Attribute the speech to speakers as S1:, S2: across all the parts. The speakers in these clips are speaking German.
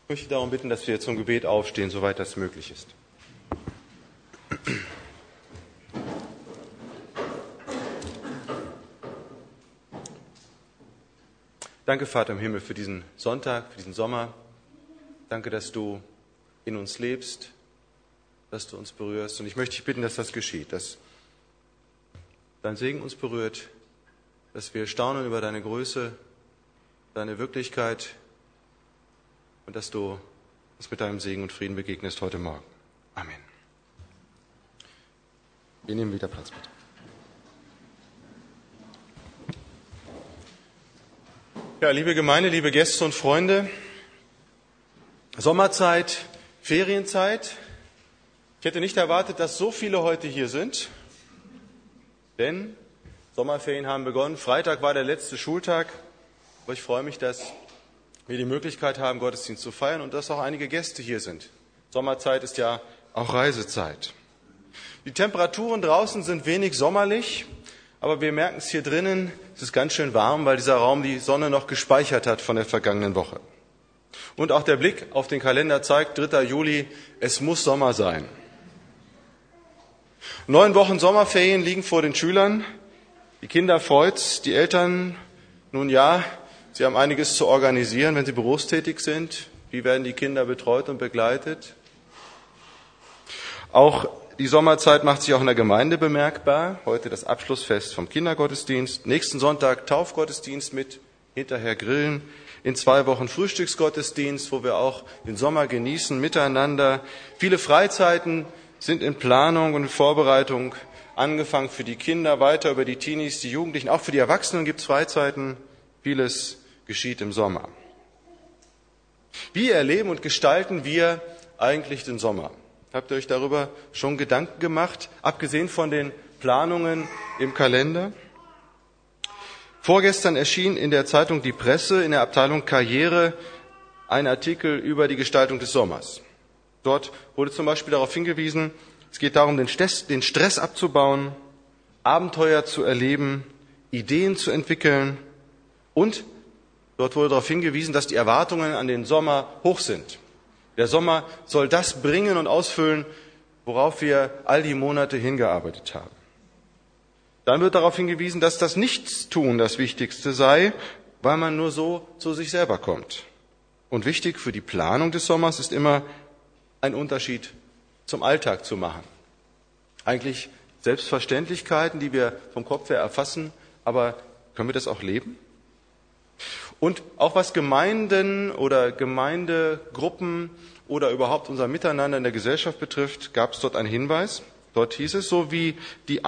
S1: Ich möchte darum bitten, dass wir zum Gebet aufstehen, soweit das möglich ist. Danke, Vater im Himmel, für diesen Sonntag, für diesen Sommer. Danke, dass du in uns lebst, dass du uns berührst. Und ich möchte dich bitten, dass das geschieht, dass dein Segen uns berührt, dass wir staunen über deine Größe, deine Wirklichkeit und dass du uns mit deinem Segen und Frieden begegnest heute Morgen. Amen. Wir nehmen wieder Platz, bitte. Ja, liebe Gemeinde, liebe Gäste und Freunde, Sommerzeit, Ferienzeit. Ich hätte nicht erwartet, dass so viele heute hier sind, denn Sommerferien haben begonnen. Freitag war der letzte Schultag, aber ich freue mich, dass wir die Möglichkeit haben, Gottesdienst zu feiern und dass auch einige Gäste hier sind. Sommerzeit ist ja auch Reisezeit. Die Temperaturen draußen sind wenig sommerlich, aber wir merken es hier drinnen, es ist ganz schön warm, weil dieser Raum die Sonne noch gespeichert hat von der vergangenen Woche. Und auch der Blick auf den Kalender zeigt, 3. Juli, es muss Sommer sein. 9 Wochen Sommerferien liegen vor den Schülern. Die Kinder freut's, die Eltern, nun ja, sie haben einiges zu organisieren, wenn sie berufstätig sind. Wie werden die Kinder betreut und begleitet? Auch die Sommerzeit macht sich auch in der Gemeinde bemerkbar. Heute das Abschlussfest vom Kindergottesdienst. Nächsten Sonntag Taufgottesdienst mit hinterher Grillen. In 2 Wochen Frühstücksgottesdienst, wo wir auch den Sommer genießen miteinander. Viele Freizeiten sind in Planung und in Vorbereitung. Angefangen für die Kinder, weiter über die Teenies, die Jugendlichen. Auch für die Erwachsenen gibt es Freizeiten. Vieles geschieht im Sommer. Wie erleben und gestalten wir eigentlich den Sommer? Habt ihr euch darüber schon Gedanken gemacht, abgesehen von den Planungen im Kalender? Vorgestern erschien in der Zeitung Die Presse in der Abteilung Karriere ein Artikel über die Gestaltung des Sommers. Dort wurde zum Beispiel darauf hingewiesen, es geht darum, den Stress abzubauen, Abenteuer zu erleben, Ideen zu entwickeln und dort wurde darauf hingewiesen, dass die Erwartungen an den Sommer hoch sind. Der Sommer soll das bringen und ausfüllen, worauf wir all die Monate hingearbeitet haben. Dann wird darauf hingewiesen, dass das Nichtstun das Wichtigste sei, weil man nur so zu sich selber kommt. Und wichtig für die Planung des Sommers ist immer, einen Unterschied zum Alltag zu machen. Eigentlich Selbstverständlichkeiten, die wir vom Kopf her erfassen, aber können wir das auch leben? Und auch was Gemeinden oder Gemeindegruppen oder überhaupt unser Miteinander in der Gesellschaft betrifft, gab es dort einen Hinweis. Dort hieß es, so wie die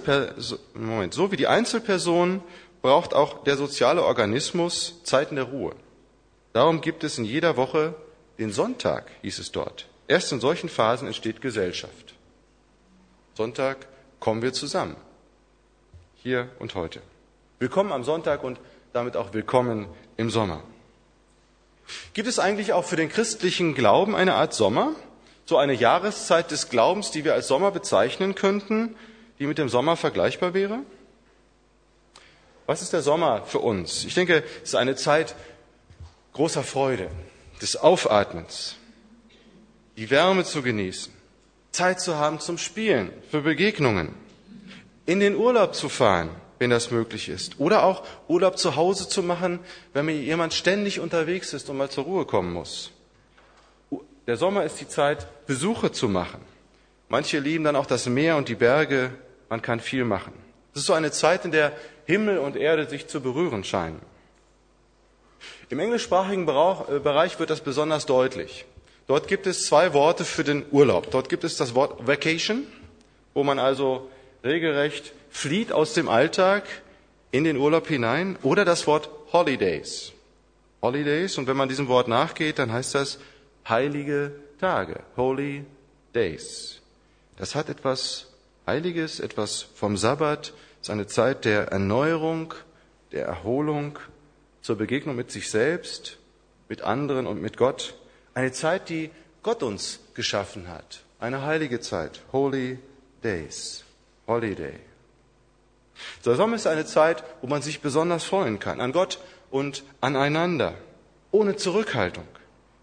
S1: Einzelperson braucht auch der soziale Organismus Zeiten der Ruhe. Darum gibt es in jeder Woche den Sonntag, hieß es dort. Erst in solchen Phasen entsteht Gesellschaft. Sonntag kommen wir zusammen. Hier und heute. Willkommen am Sonntag und damit auch willkommen im Sommer. Gibt es eigentlich auch für den christlichen Glauben eine Art Sommer? So eine Jahreszeit des Glaubens, die wir als Sommer bezeichnen könnten, die mit dem Sommer vergleichbar wäre? Was ist der Sommer für uns? Ich denke, es ist eine Zeit großer Freude, des Aufatmens, die Wärme zu genießen, Zeit zu haben zum Spielen, für Begegnungen, in den Urlaub zu fahren, wenn das möglich ist, oder auch Urlaub zu Hause zu machen, wenn mir jemand ständig unterwegs ist und mal zur Ruhe kommen muss. Der Sommer ist die Zeit, Besuche zu machen. Manche lieben dann auch das Meer und die Berge. Man kann viel machen. Es ist so eine Zeit, in der Himmel und Erde sich zu berühren scheinen. Im englischsprachigen Bereich wird das besonders deutlich. Dort gibt es 2 Worte für den Urlaub. Dort gibt es das Wort Vacation, wo man also regelrecht flieht aus dem Alltag in den Urlaub hinein, oder das Wort Holidays. Holidays, und wenn man diesem Wort nachgeht, dann heißt das heilige Tage, Holy Days. Das hat etwas Heiliges, etwas vom Sabbat. Es ist eine Zeit der Erneuerung, der Erholung, zur Begegnung mit sich selbst, mit anderen und mit Gott. Eine Zeit, die Gott uns geschaffen hat. Eine heilige Zeit, Holy Days, Holiday. Der Sommer ist eine Zeit, wo man sich besonders freuen kann, an Gott und aneinander, ohne Zurückhaltung.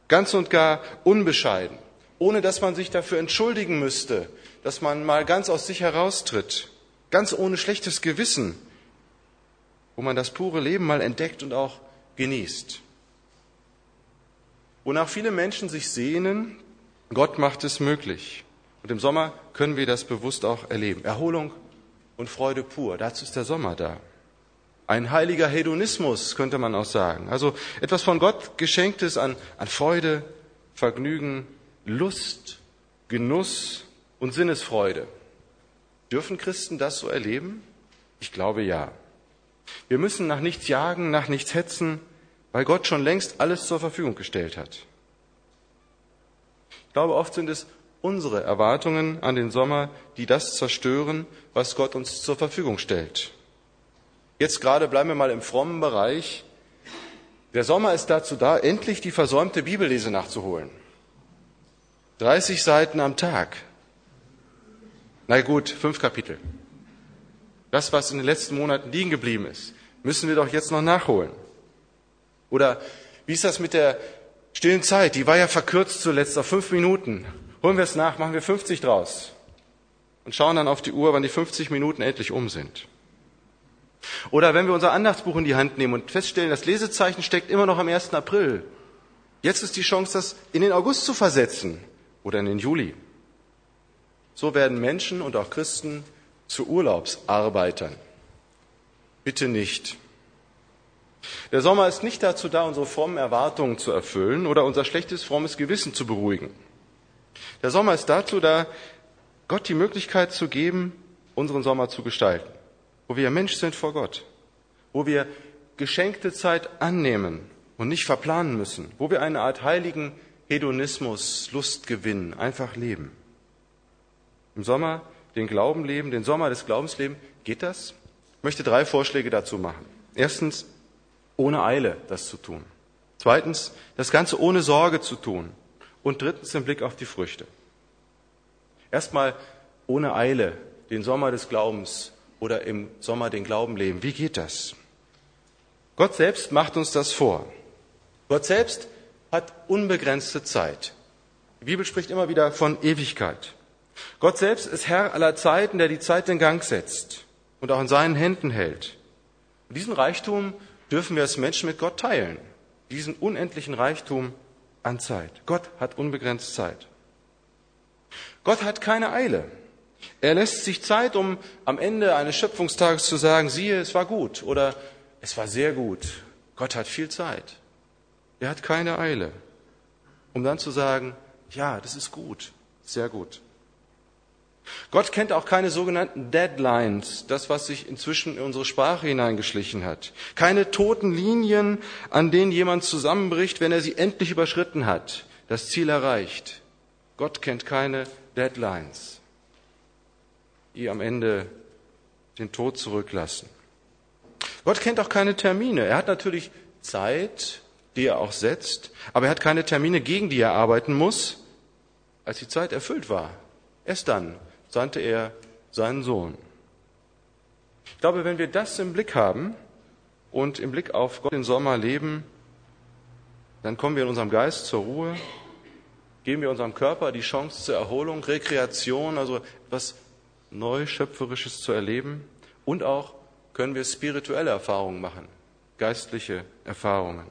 S1: ganz und gar unbescheiden, ohne dass man sich dafür entschuldigen müsste, dass man mal ganz aus sich heraustritt, ganz ohne schlechtes Gewissen, wo man das pure Leben mal entdeckt und auch genießt. Wonach viele Menschen sich sehnen, Gott macht es möglich. Und im Sommer können wir das bewusst auch erleben. Erholung und Freude pur, dazu ist der Sommer da. Ein heiliger Hedonismus, könnte man auch sagen. Also etwas von Gott Geschenktes an Freude, Vergnügen, Lust, Genuss und Sinnesfreude. Dürfen Christen das so erleben? Ich glaube ja. Wir müssen nach nichts jagen, nach nichts hetzen, weil Gott schon längst alles zur Verfügung gestellt hat. Ich glaube, oft sind es unsere Erwartungen an den Sommer, die das zerstören, was Gott uns zur Verfügung stellt. Jetzt gerade bleiben wir mal im frommen Bereich. Der Sommer ist dazu da, endlich die versäumte Bibellese nachzuholen. 30 Seiten am Tag. Na gut, 5 Kapitel. Das, was in den letzten Monaten liegen geblieben ist, müssen wir doch jetzt noch nachholen. Oder wie ist das mit der stillen Zeit? Die war ja verkürzt zuletzt auf 5 Minuten. Holen wir es nach, machen wir 50 draus. Und schauen dann auf die Uhr, wann die 50 Minuten endlich um sind. Oder wenn wir unser Andachtsbuch in die Hand nehmen und feststellen, das Lesezeichen steckt immer noch am 1. April. Jetzt ist die Chance, das in den August zu versetzen oder in den Juli. So werden Menschen und auch Christen zu Urlaubsarbeitern. Bitte nicht. Der Sommer ist nicht dazu da, unsere frommen Erwartungen zu erfüllen oder unser schlechtes, frommes Gewissen zu beruhigen. Der Sommer ist dazu da, Gott die Möglichkeit zu geben, unseren Sommer zu gestalten, wo wir Mensch sind vor Gott, wo wir geschenkte Zeit annehmen und nicht verplanen müssen, wo wir eine Art heiligen Hedonismus, Lustgewinn einfach leben. Im Sommer den Glauben leben, den Sommer des Glaubens leben, geht das? Ich möchte 3 Vorschläge dazu machen. Erstens, ohne Eile das zu tun. Zweitens, das Ganze ohne Sorge zu tun. Und drittens, im Blick auf die Früchte. Erstmal ohne Eile den Sommer des Glaubens oder im Sommer den Glauben leben. Wie geht das? Gott selbst macht uns das vor. Gott selbst hat unbegrenzte Zeit. Die Bibel spricht immer wieder von Ewigkeit. Gott selbst ist Herr aller Zeiten, der die Zeit in Gang setzt und auch in seinen Händen hält. Und diesen Reichtum dürfen wir als Menschen mit Gott teilen. Diesen unendlichen Reichtum an Zeit. Gott hat unbegrenzt Zeit. Gott hat keine Eile. Er lässt sich Zeit, um am Ende eines Schöpfungstages zu sagen, siehe, es war gut oder es war sehr gut. Gott hat viel Zeit. Er hat keine Eile, um dann zu sagen, ja, das ist gut, sehr gut. Gott kennt auch keine sogenannten Deadlines, das, was sich inzwischen in unsere Sprache hineingeschlichen hat. Keine toten Linien, an denen jemand zusammenbricht, wenn er sie endlich überschritten hat, das Ziel erreicht. Gott kennt keine Deadlines, die am Ende den Tod zurücklassen. Gott kennt auch keine Termine. Er hat natürlich Zeit, die er auch setzt, aber er hat keine Termine, gegen die er arbeiten muss, als die Zeit erfüllt war. Erst dann sandte er seinen Sohn. Ich glaube, wenn wir das im Blick haben und im Blick auf Gott den Sommer leben, dann kommen wir in unserem Geist zur Ruhe, geben wir unserem Körper die Chance zur Erholung, Rekreation, also etwas Neuschöpferisches zu erleben und auch können wir spirituelle Erfahrungen machen, geistliche Erfahrungen.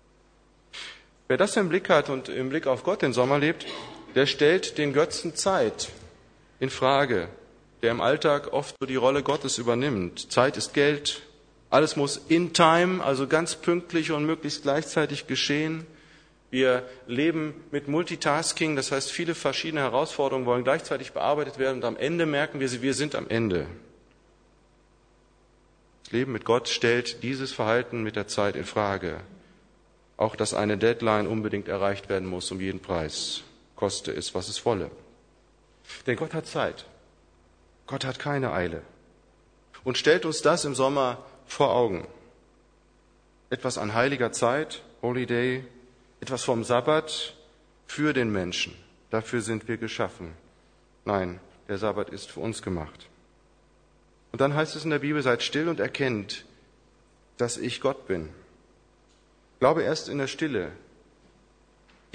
S1: Wer das im Blick hat und im Blick auf Gott den Sommer lebt, der stellt den Götzen Zeit in Frage, der im Alltag oft so die Rolle Gottes übernimmt. Zeit ist Geld, alles muss in time, also ganz pünktlich und möglichst gleichzeitig geschehen. Wir leben mit Multitasking, das heißt, viele verschiedene Herausforderungen wollen gleichzeitig bearbeitet werden und am Ende merken wir sind am Ende. Das Leben mit Gott stellt dieses Verhalten mit der Zeit in Frage. Auch, dass eine Deadline unbedingt erreicht werden muss, um jeden Preis, koste es, was es wolle. Denn Gott hat Zeit. Gott hat keine Eile. Und stellt uns das im Sommer vor Augen. Etwas an heiliger Zeit, Holy Day, etwas vom Sabbat für den Menschen. Dafür sind wir geschaffen. Nein, der Sabbat ist für uns gemacht. Und dann heißt es in der Bibel, seid still und erkennt, dass ich Gott bin. Glaube erst in der Stille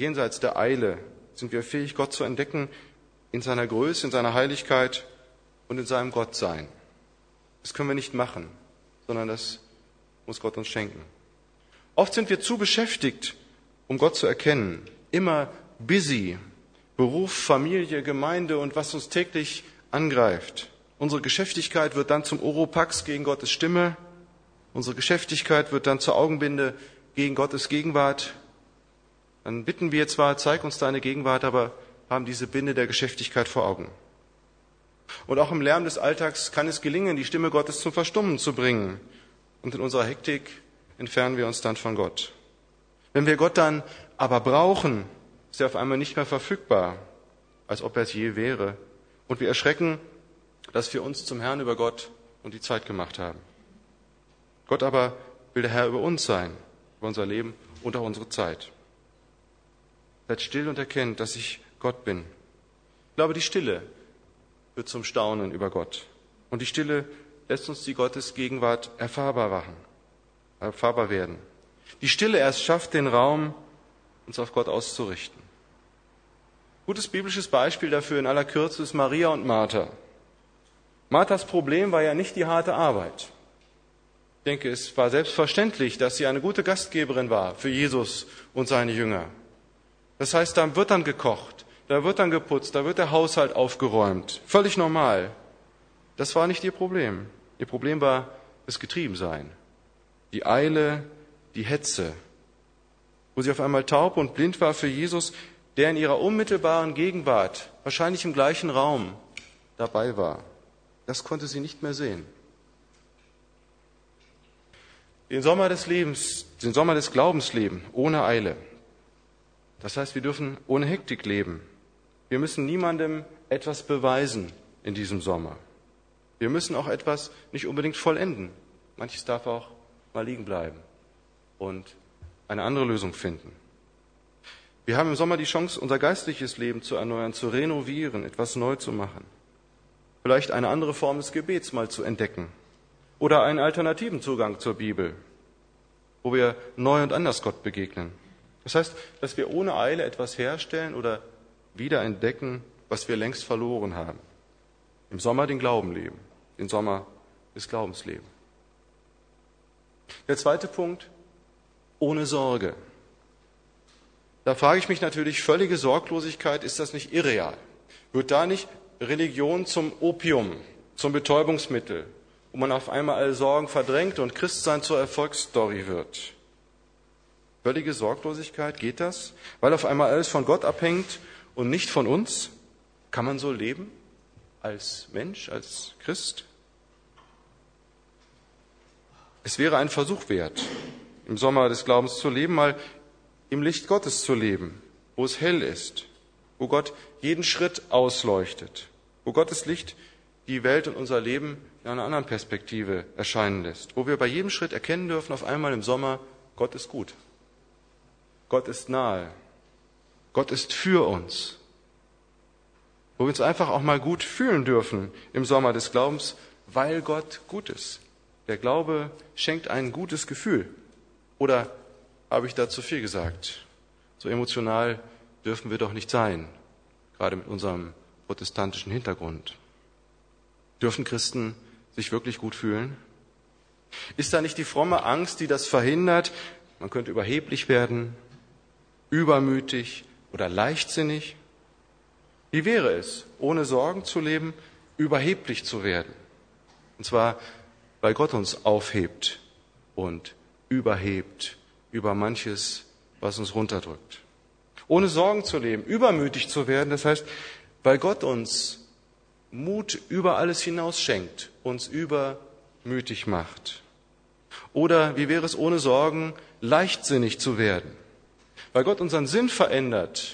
S1: jenseits der Eile sind wir fähig, Gott zu entdecken in seiner Größe, in seiner Heiligkeit und in seinem Gottsein. Das können wir nicht machen, sondern das muss Gott uns schenken. Oft sind wir zu beschäftigt, um Gott zu erkennen. Immer busy. Beruf, Familie, Gemeinde und was uns täglich angreift. Unsere Geschäftigkeit wird dann zum Oropax gegen Gottes Stimme. Unsere Geschäftigkeit wird dann zur Augenbinde gegen Gottes Gegenwart. Dann bitten wir zwar, zeig uns deine Gegenwart, aber haben diese Binde der Geschäftigkeit vor Augen. Und auch im Lärm des Alltags kann es gelingen, die Stimme Gottes zum Verstummen zu bringen. Und in unserer Hektik entfernen wir uns dann von Gott. Wenn wir Gott dann aber brauchen, ist er auf einmal nicht mehr verfügbar, als ob er es je wäre. Und wir erschrecken, dass wir uns zum Herrn über Gott und die Zeit gemacht haben. Gott aber will der Herr über uns sein, über unser Leben und auch unsere Zeit. Seid still und erkennt, dass ich Gott bin. Ich glaube, die Stille wird zum Staunen über Gott. Und die Stille lässt uns die Gottesgegenwart erfahrbar werden. Die Stille erst schafft den Raum, uns auf Gott auszurichten. Gutes biblisches Beispiel dafür in aller Kürze ist Maria und Martha. Marthas Problem war ja nicht die harte Arbeit. Ich denke, es war selbstverständlich, dass sie eine gute Gastgeberin war für Jesus und seine Jünger. Das heißt, da wird dann gekocht, da wird dann geputzt, da wird der Haushalt aufgeräumt. Völlig normal. Das war nicht ihr Problem. Ihr Problem war das Getriebensein, die Eile, die Hetze, wo sie auf einmal taub und blind war für Jesus, der in ihrer unmittelbaren Gegenwart, wahrscheinlich im gleichen Raum, dabei war. Das konnte sie nicht mehr sehen. Den Sommer des Lebens, den Sommer des Glaubens leben, ohne Eile. Das heißt, wir dürfen ohne Hektik leben. Wir müssen niemandem etwas beweisen in diesem Sommer. Wir müssen auch etwas nicht unbedingt vollenden. Manches darf auch mal liegen bleiben und eine andere Lösung finden. Wir haben im Sommer die Chance, unser geistliches Leben zu erneuern, zu renovieren, etwas neu zu machen. Vielleicht eine andere Form des Gebets mal zu entdecken oder einen alternativen Zugang zur Bibel, wo wir neu und anders Gott begegnen. Das heißt, dass wir ohne Eile etwas herstellen oder wiederentdecken, was wir längst verloren haben. Im Sommer den Glauben leben, den Sommer des Glaubens leben. Der zweite Punkt, ohne Sorge. Da frage ich mich natürlich, völlige Sorglosigkeit, ist das nicht irreal? Wird da nicht Religion zum Opium, zum Betäubungsmittel, wo man auf einmal alle Sorgen verdrängt und Christsein zur Erfolgsstory wird? Völlige Sorglosigkeit, geht das? Weil auf einmal alles von Gott abhängt und nicht von uns? Kann man so leben? Als Mensch, als Christ? Es wäre ein Versuch wert, im Sommer des Glaubens zu leben, mal im Licht Gottes zu leben, wo es hell ist, wo Gott jeden Schritt ausleuchtet, wo Gottes Licht die Welt und unser Leben in einer anderen Perspektive erscheinen lässt, wo wir bei jedem Schritt erkennen dürfen, auf einmal im Sommer, Gott ist gut, Gott ist nahe, Gott ist für uns, wo wir uns einfach auch mal gut fühlen dürfen im Sommer des Glaubens, weil Gott gut ist. Der Glaube schenkt ein gutes Gefühl. Oder habe ich da zu viel gesagt? So emotional dürfen wir doch nicht sein, gerade mit unserem protestantischen Hintergrund. Dürfen Christen sich wirklich gut fühlen? Ist da nicht die fromme Angst, die das verhindert? Man könnte überheblich werden, übermütig oder leichtsinnig. Wie wäre es, ohne Sorgen zu leben, überheblich zu werden? Und zwar, weil Gott uns aufhebt und überhebt über manches, was uns runterdrückt. Ohne Sorgen zu leben, übermütig zu werden, das heißt, weil Gott uns Mut über alles hinaus schenkt, uns übermütig macht. Oder wie wäre es, ohne Sorgen leichtsinnig zu werden, weil Gott unseren Sinn verändert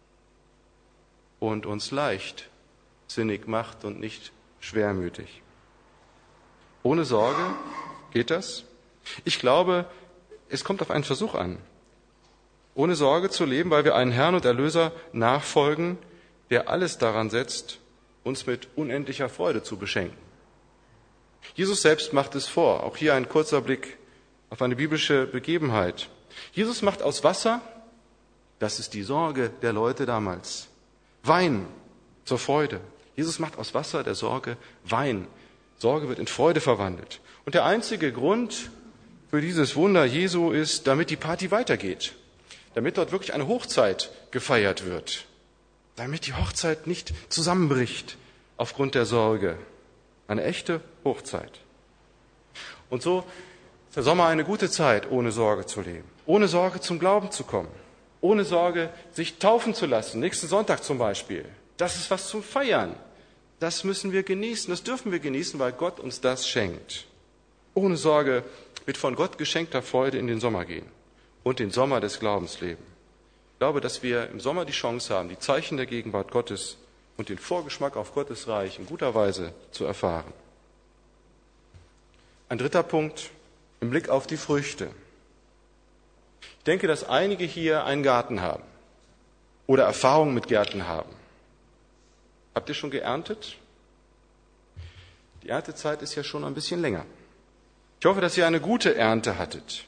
S1: und uns leichtsinnig macht und nicht schwermütig. Ohne Sorge geht das? Ich glaube, es kommt auf einen Versuch an. Ohne Sorge zu leben, weil wir einen Herrn und Erlöser nachfolgen, der alles daran setzt, uns mit unendlicher Freude zu beschenken. Jesus selbst macht es vor. Auch hier ein kurzer Blick auf eine biblische Begebenheit. Jesus macht aus Wasser, Das ist die Sorge der Leute damals. Wein zur Freude. Jesus macht aus Wasser der Sorge Wein. Sorge wird in Freude verwandelt. Und der einzige Grund für dieses Wunder Jesu ist, damit die Party weitergeht. Damit dort wirklich eine Hochzeit gefeiert wird. Damit die Hochzeit nicht zusammenbricht aufgrund der Sorge. Eine echte Hochzeit. Und so ist der Sommer eine gute Zeit, ohne Sorge zu leben. Ohne Sorge zum Glauben zu kommen. Ohne Sorge sich taufen zu lassen. Nächsten Sonntag zum Beispiel. Das ist was zum Feiern. Das müssen wir genießen. Das dürfen wir genießen, weil Gott uns das schenkt. Ohne Sorge mit von Gott geschenkter Freude in den Sommer gehen. Und den Sommer des Glaubens leben. Ich glaube, dass wir im Sommer die Chance haben, die Zeichen der Gegenwart Gottes und den Vorgeschmack auf Gottes Reich in guter Weise zu erfahren. Ein dritter Punkt im Blick auf die Früchte. Ich denke, dass einige hier einen Garten haben oder Erfahrungen mit Gärten haben. Habt ihr schon geerntet? Die Erntezeit ist ja schon ein bisschen länger. Ich hoffe, dass ihr eine gute Ernte hattet.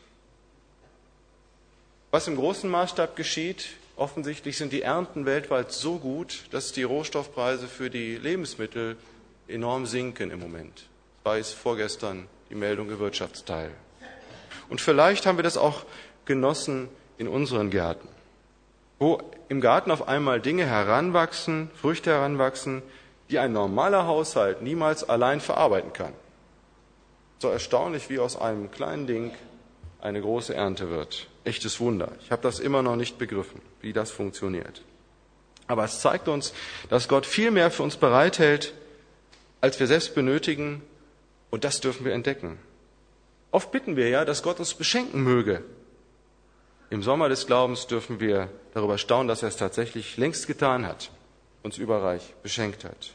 S1: Was im großen Maßstab geschieht, offensichtlich sind die Ernten weltweit so gut, dass die Rohstoffpreise für die Lebensmittel enorm sinken im Moment. Das war es vorgestern die Meldung im Wirtschaftsteil. Und vielleicht haben wir das auch genossen in unseren Gärten, wo im Garten auf einmal Dinge heranwachsen, Früchte heranwachsen, die ein normaler Haushalt niemals allein verarbeiten kann. So erstaunlich, wie aus einem kleinen Ding eine große Ernte wird. Echtes Wunder. Ich habe das immer noch nicht begriffen, wie das funktioniert. Aber es zeigt uns, dass Gott viel mehr für uns bereithält, als wir selbst benötigen, und das dürfen wir entdecken. Oft bitten wir ja, dass Gott uns beschenken möge. Im Sommer des Glaubens dürfen wir darüber staunen, dass er es tatsächlich längst getan hat, uns überreich beschenkt hat.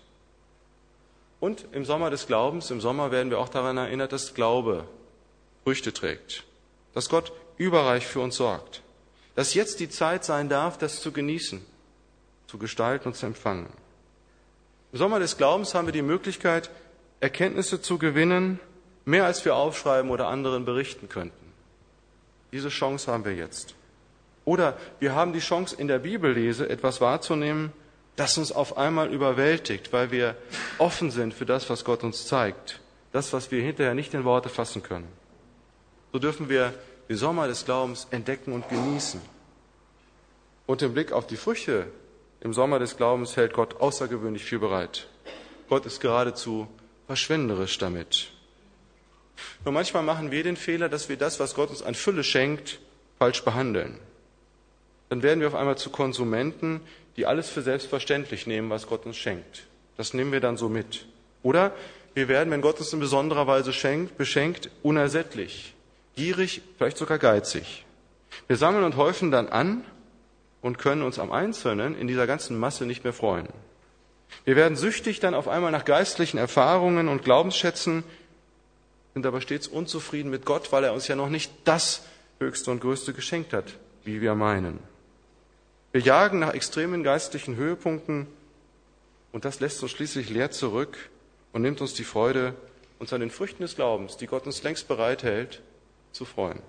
S1: Und im Sommer des Glaubens, im Sommer werden wir auch daran erinnert, dass Glaube Früchte trägt, dass Gott überreich für uns sorgt, dass jetzt die Zeit sein darf, das zu genießen, zu gestalten und zu empfangen. Im Sommer des Glaubens haben wir die Möglichkeit, Erkenntnisse zu gewinnen, mehr als wir aufschreiben oder anderen berichten könnten. Diese Chance haben wir jetzt. Oder wir haben die Chance, in der Bibellese etwas wahrzunehmen, das uns auf einmal überwältigt, weil wir offen sind für das, was Gott uns zeigt, das, was wir hinterher nicht in Worte fassen können. So dürfen wir den Sommer des Glaubens entdecken und genießen. Und im Blick auf die Früchte im Sommer des Glaubens hält Gott außergewöhnlich viel bereit. Gott ist geradezu verschwenderisch damit. Nur manchmal machen wir den Fehler, dass wir das, was Gott uns an Fülle schenkt, falsch behandeln. Dann werden wir auf einmal zu Konsumenten, die alles für selbstverständlich nehmen, was Gott uns schenkt. Das nehmen wir dann so mit. Oder wir werden, wenn Gott uns in besonderer Weise beschenkt, unersättlich, gierig, vielleicht sogar geizig. Wir sammeln und häufen dann an und können uns am Einzelnen in dieser ganzen Masse nicht mehr freuen. Wir werden süchtig dann auf einmal nach geistlichen Erfahrungen und Glaubensschätzen, sind aber stets unzufrieden mit Gott, weil er uns ja noch nicht das Höchste und Größte geschenkt hat, wie wir meinen. Wir jagen nach extremen geistlichen Höhepunkten und das lässt uns schließlich leer zurück und nimmt uns die Freude, uns an den Früchten des Glaubens, die Gott uns längst bereithält, zu freuen.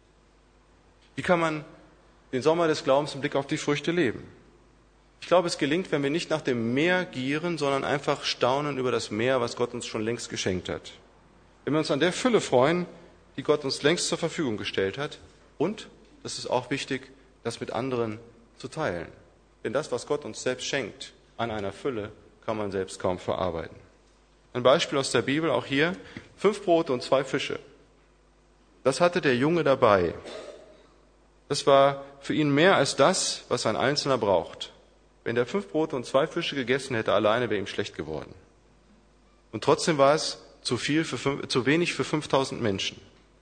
S1: Wie kann man den Sommer des Glaubens im Blick auf die Früchte leben? Ich glaube, es gelingt, wenn wir nicht nach dem Meer gieren, sondern einfach staunen über das Meer, was Gott uns schon längst geschenkt hat. Wenn wir uns an der Fülle freuen, die Gott uns längst zur Verfügung gestellt hat und, das ist auch wichtig, das mit anderen zu teilen. Denn das, was Gott uns selbst schenkt, an einer Fülle, kann man selbst kaum verarbeiten. Ein Beispiel aus der Bibel, auch hier, 5 Brote und 2 Fische. Das hatte der Junge dabei. Das war für ihn mehr als das, was ein Einzelner braucht. Wenn der 5 Brote und 2 Fische gegessen hätte, alleine wäre ihm schlecht geworden. Und trotzdem war es zu wenig für 5000 Menschen.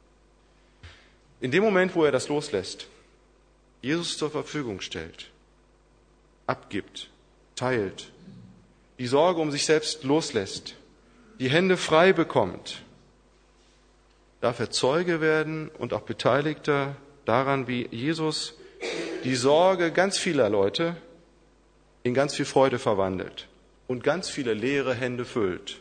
S1: In dem Moment, wo er das loslässt, Jesus zur Verfügung stellt, abgibt, teilt, die Sorge um sich selbst loslässt, die Hände frei bekommt, darf er Zeuge werden und auch Beteiligter daran, wie Jesus die Sorge ganz vieler Leute in ganz viel Freude verwandelt und ganz viele leere Hände füllt.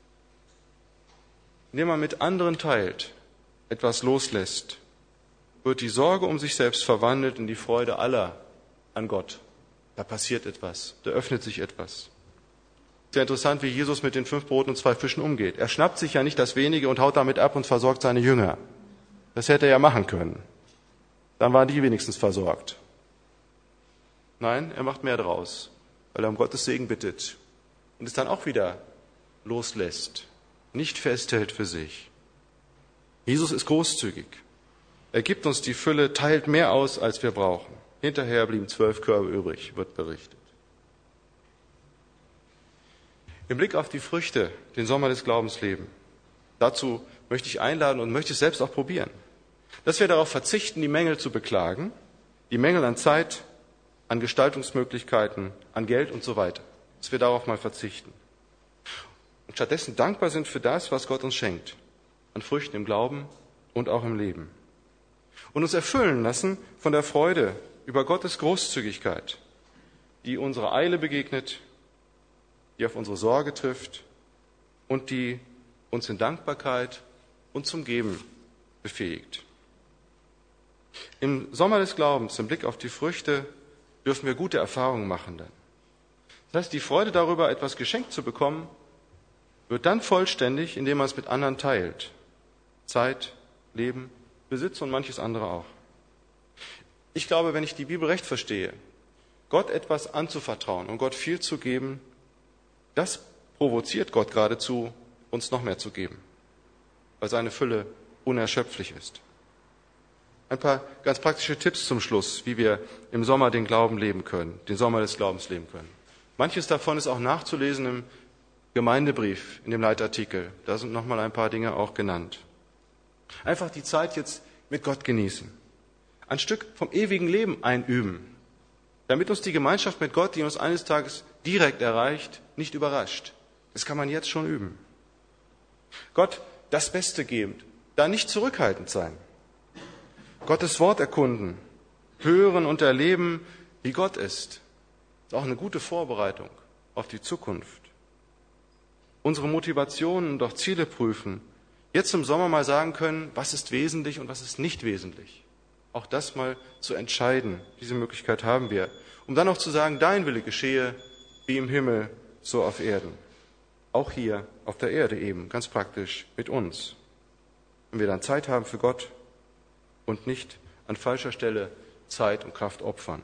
S1: Indem man mit anderen teilt, etwas loslässt, wird die Sorge um sich selbst verwandelt in die Freude aller, an Gott. Da passiert etwas, da öffnet sich etwas. Sehr interessant, wie Jesus mit den 5 Broten und 2 Fischen umgeht. Er schnappt sich ja nicht das Wenige und haut damit ab und versorgt seine Jünger. Das hätte er ja machen können. Dann waren die wenigstens versorgt. Nein, er macht mehr draus, weil er um Gottes Segen bittet und es dann auch wieder loslässt, nicht festhält für sich. Jesus ist großzügig. Er gibt uns die Fülle, teilt mehr aus, als wir brauchen. Hinterher blieben 12 Körbe übrig, wird berichtet. Im Blick auf die Früchte, den Sommer des Glaubens leben, dazu möchte ich einladen und möchte es selbst auch probieren, dass wir darauf verzichten, die Mängel zu beklagen, die Mängel an Zeit, an Gestaltungsmöglichkeiten, an Geld und so weiter, dass wir darauf mal verzichten. Und stattdessen dankbar sind für das, was Gott uns schenkt, an Früchten im Glauben und auch im Leben. Und uns erfüllen lassen von der Freude über Gottes Großzügigkeit, die unserer Eile begegnet, die auf unsere Sorge trifft und die uns in Dankbarkeit und zum Geben befähigt. Im Sommer des Glaubens, im Blick auf die Früchte, dürfen wir gute Erfahrungen machen dann. Das heißt, die Freude darüber, etwas geschenkt zu bekommen, wird dann vollständig, indem man es mit anderen teilt. Zeit, Leben, Besitz und manches andere auch. Ich glaube, wenn ich die Bibel recht verstehe, Gott etwas anzuvertrauen und Gott viel zu geben, das provoziert Gott geradezu, uns noch mehr zu geben, weil seine Fülle unerschöpflich ist. Ein paar ganz praktische Tipps zum Schluss, wie wir im Sommer den Glauben leben können, den Sommer des Glaubens leben können. Manches davon ist auch nachzulesen im Gemeindebrief, in dem Leitartikel. Da sind nochmal ein paar Dinge auch genannt. Einfach die Zeit jetzt mit Gott genießen. Ein Stück vom ewigen Leben einüben, damit uns die Gemeinschaft mit Gott, die uns eines Tages direkt erreicht, nicht überrascht. Das kann man jetzt schon üben. Gott das Beste gebend, da nicht zurückhaltend sein. Gottes Wort erkunden, hören und erleben, wie Gott ist. Das ist auch eine gute Vorbereitung auf die Zukunft. Unsere Motivationen und auch Ziele prüfen. Jetzt im Sommer mal sagen können, was ist wesentlich und was ist nicht wesentlich. Auch das mal zu entscheiden. Diese Möglichkeit haben wir. Um dann auch zu sagen, dein Wille geschehe, wie im Himmel, so auf Erden. Auch hier auf der Erde eben, ganz praktisch mit uns. Wenn wir dann Zeit haben für Gott und nicht an falscher Stelle Zeit und Kraft opfern.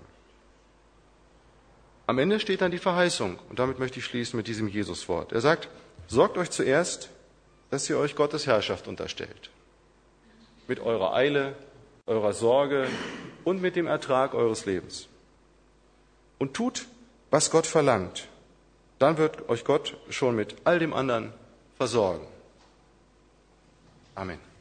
S1: Am Ende steht dann die Verheißung, und damit möchte ich schließen mit diesem Jesuswort. Er sagt, sorgt euch zuerst, dass ihr euch Gottes Herrschaft unterstellt. Mit eurer Eile, eurer Sorge und mit dem Ertrag eures Lebens. Und tut, was Gott verlangt. Dann wird euch Gott schon mit all dem anderen versorgen. Amen.